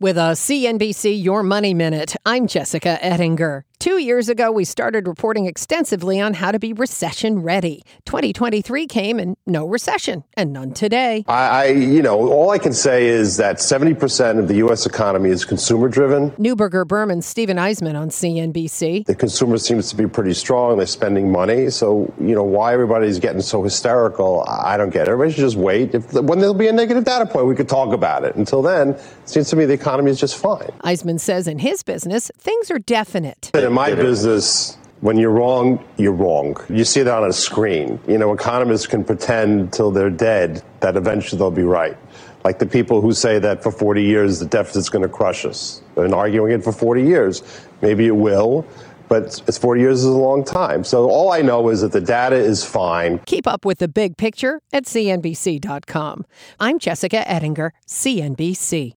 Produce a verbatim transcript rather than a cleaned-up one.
With a C N B C Your Money Minute, I'm Jessica Ettinger. Two years ago, we started reporting extensively on how to be recession ready. twenty twenty-three came and no recession, and none today. I, I, you know, all I can say is that seventy percent of the U S economy is consumer-driven. Neuberger Berman's Stephen Eisman on C N B C. The consumer seems to be pretty strong. They're spending money. So, you know, why everybody's getting so hysterical, I don't get it. Everybody should just wait. If, when there'll be a negative data point, we could talk about it. Until then, it seems to me the economy is just fine. Eisman says in his business, things are definite. In my business, when you're wrong, you're wrong. You see that on a screen. You know, economists can pretend till they're dead that eventually they'll be right. Like the people who say that for forty years the deficit's going to crush us. They've been arguing it for forty years. Maybe it will, but it's forty years is a long time. So all I know is that the data is fine. Keep up with the big picture at C N B C dot com. I'm Jessica Ettinger, C N B C.